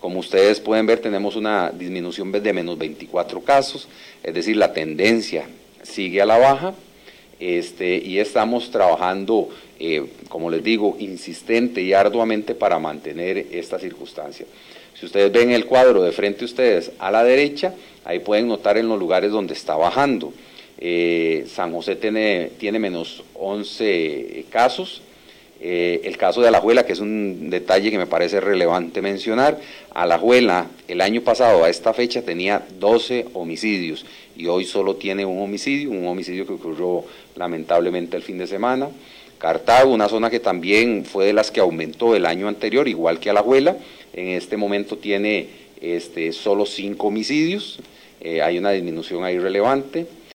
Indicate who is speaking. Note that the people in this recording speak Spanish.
Speaker 1: Como ustedes pueden ver, tenemos una disminución de menos 24 casos, es decir, la tendencia sigue a la baja, y estamos trabajando, como les digo, insistente y arduamente para mantener esta circunstancia. Si ustedes ven el cuadro de frente a ustedes a la derecha, ahí pueden notar en los lugares donde está bajando. San José tiene menos 11 casos. El caso de Alajuela, que es un detalle que me parece relevante mencionar, Alajuela el año pasado a esta fecha tenía 12 homicidios y hoy solo tiene un homicidio que ocurrió lamentablemente el fin de semana. Cartago, una zona que también fue de las que aumentó el año anterior, igual que Alajuela, en este momento tiene solo 5 homicidios, hay una disminución ahí relevante.